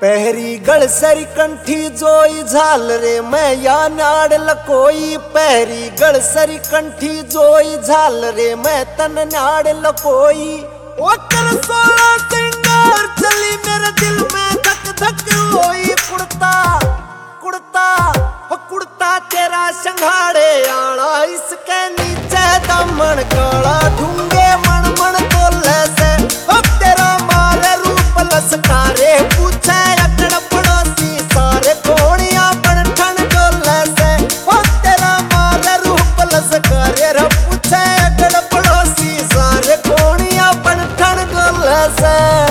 पहरी गड़सरी कंठी जोई झाल रे मैं या नाड़ लकोई। पहरी गड़सरी कंठी जोई झाल रे मैं तन नाड़ लकोई। ओ कर सोला सिंगार चली मेरे दिल में धक धक होई। कुड़ता कुड़ता हो कुड़ता तेरा संघाड़े आना इसके नीचे दामन काला ढूंगे मन मन तोले से। ओ तेरा मारे रूप लसकारे पूछे अकड़ पड़ोसी सारे कोणिया बन ठन डोले से। ओ तेरा मारे रूप लसकारे रे पूछे अकड़ पड़ोसी सारे कोणिया बन ठन डोले से।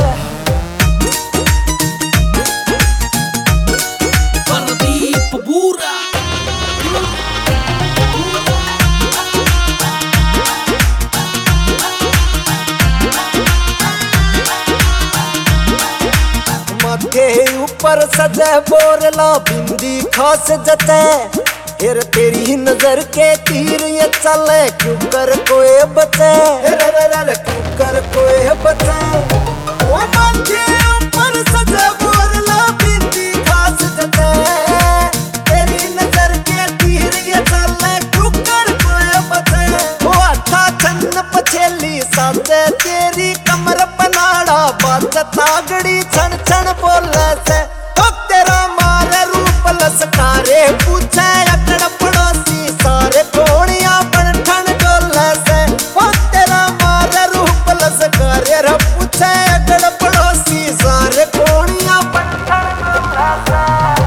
के ऊपर सजे बोरला बिंदी खास जते। फिर तेरी नजर के तीर ये चले क्यों कर कोई बचे। क्यों कर कोई बचे। ओ मन के ऊपर सजे बोरला बिंदी खास जते। तेरी नजर के तीर ये चले क्यों कर कोई बचे। ओ अच्छा छन्न पछेली साजे तेरी कमर बनाड़ा बात तागड़ी छन छन बोले से। ओ तेरा मारे रूप लसकारे पूछे अकड़ पड़ोसी सारे कोणिया बन ठन डोले से। ओ तेरा मारे रूप लसकारे रे पूछे अकड़ पड़ोसी सारे कोणिया बन ठन डोले से।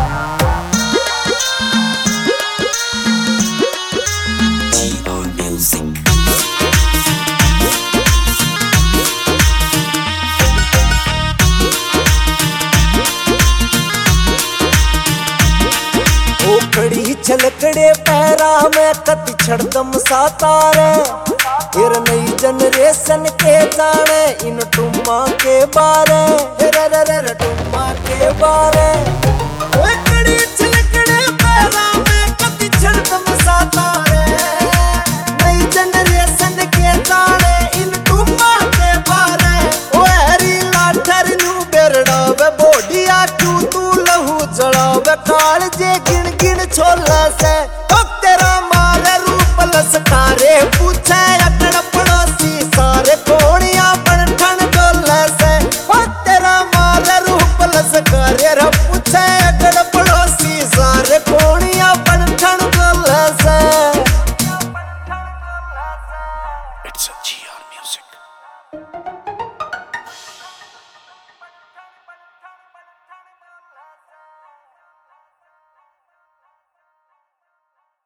खड़ी छलकड़े पैरा में कति छड़दम सातारे। फिर नई जनरेशन के जाने इन टुम्मा के बारे। टुम्मा के बारे। खड़ी छलकड़े पैरा में कति छड़दम सातारे। नई जनरेशन के जाने इन टुम्मा के बारे। ओ हरी लाठर नू बेरड़ा वे बोडिया क्यों तू लहू जड़ावे काल जे गिन गिन छोला से। ओ तेरा मारे रूप लसकारे पूछे अकड़ पड़ोसी सारे कोणिया बन ठन डोले से। ओ तेरा मारे रूप लसकारे रे पूछे अकड़ पड़ोसी सारे कोणिया बन ठन डोले से। It's a GR